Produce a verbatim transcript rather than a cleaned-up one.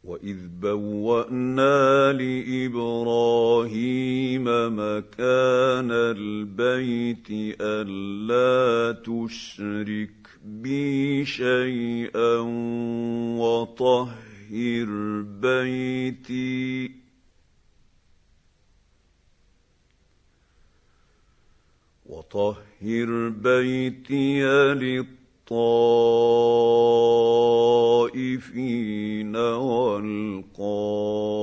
وإذ بوأنا لإبراهيم مكان البيت ألا تشرك بي شيئا وطهر بيتي وطهر بيتي للطائفين والقائمين